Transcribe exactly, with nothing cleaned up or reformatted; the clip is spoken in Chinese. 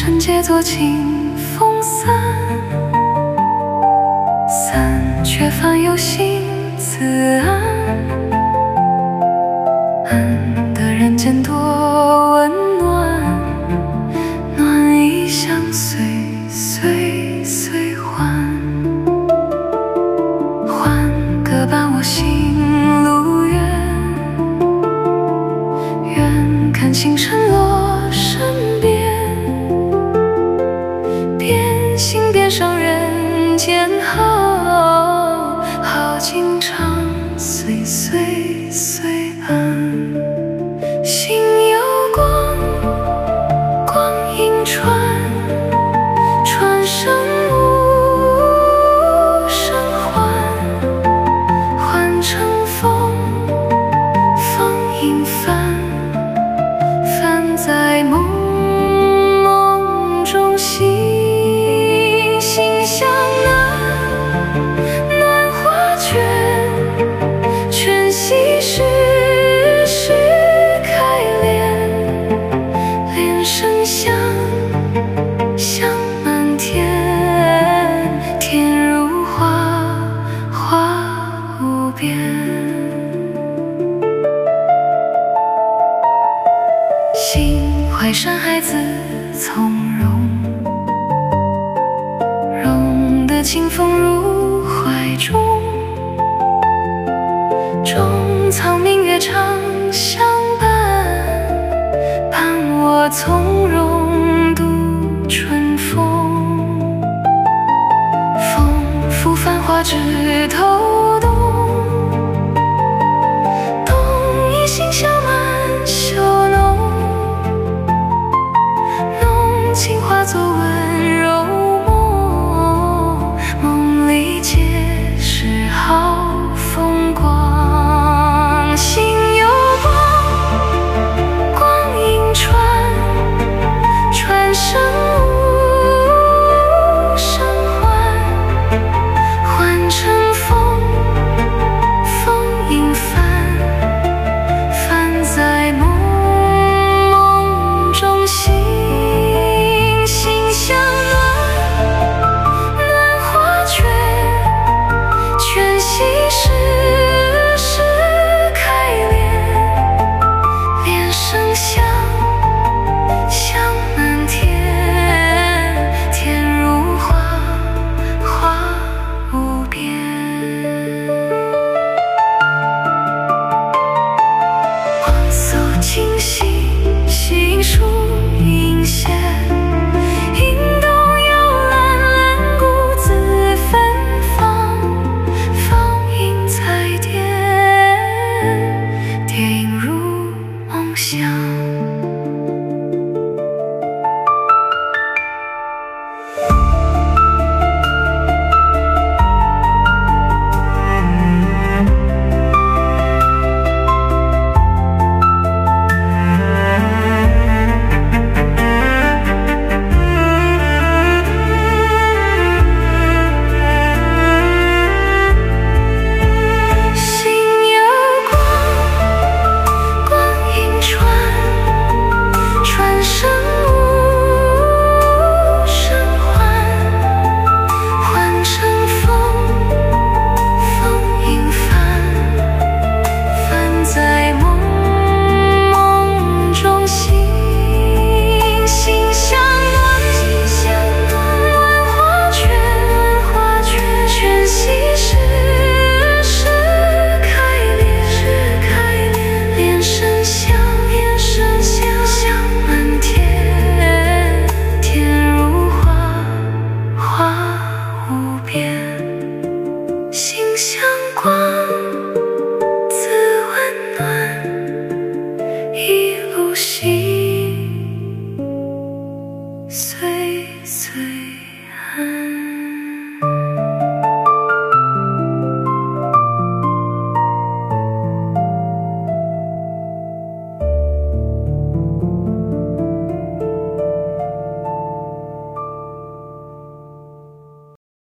圣洁作清风散，散却烦忧心自安。安得人间多温暖，暖意相随，岁岁还。还各伴我行路远，远看星辰落身边，边行边赏人间好，好景长，岁岁岁安。心有光，光影传，传声无声唤，唤成风，风影帆，帆在梦梦中行，心向南，南画卷，卷溪时时开莲，莲生香，香满天，天如画，画无边。心怀山海子从容，容得清风入怀中，中藏明月长相伴，伴我从容度春风。风拂繁华枝头动，动一心笑满袖浓，浓情化作文